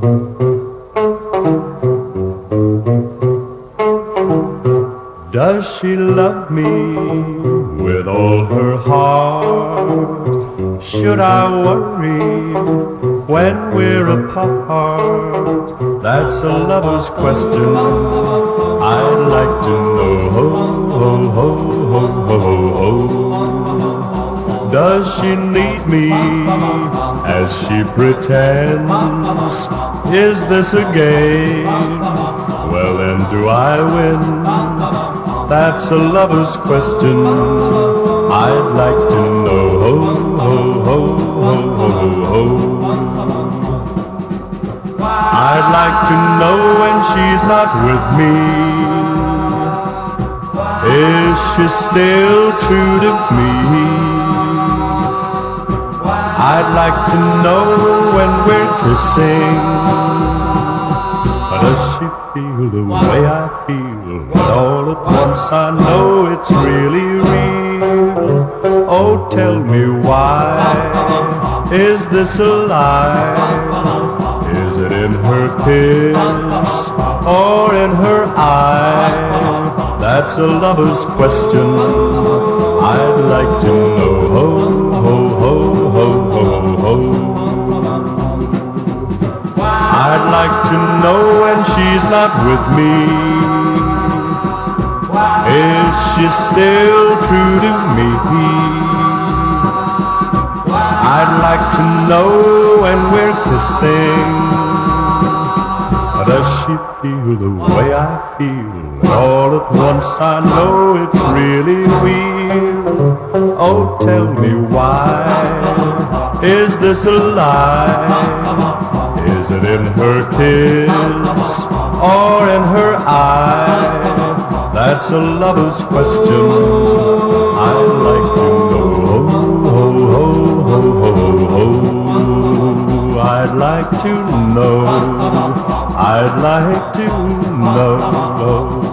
Does she love me with all her heart? Should I worry when we're apart? That's a lover's question I'd like to know. Does she need me as she pretends? Is this a game? Well, then do I win? That's a lover's question I'd like to know. I'd like to know when she's not with me. Is she still true to me? I'd like to know when we're kissing. Does she feel the way I feel? But all at once I know it's really real. Oh, tell me why is this a lie? Is it in her kiss or in her eye? That's a lover's question I'd like to know. I'd like to know when she's not with me. Is she still true to me? I'd like to know when we're kissing. Does she feel the way I feel? All at once I know it's really real. Oh, tell me why is this a lie? Is it in her kiss or in her eye? That's a lover's question I'd like to know. I'd like to know. I'd like to know.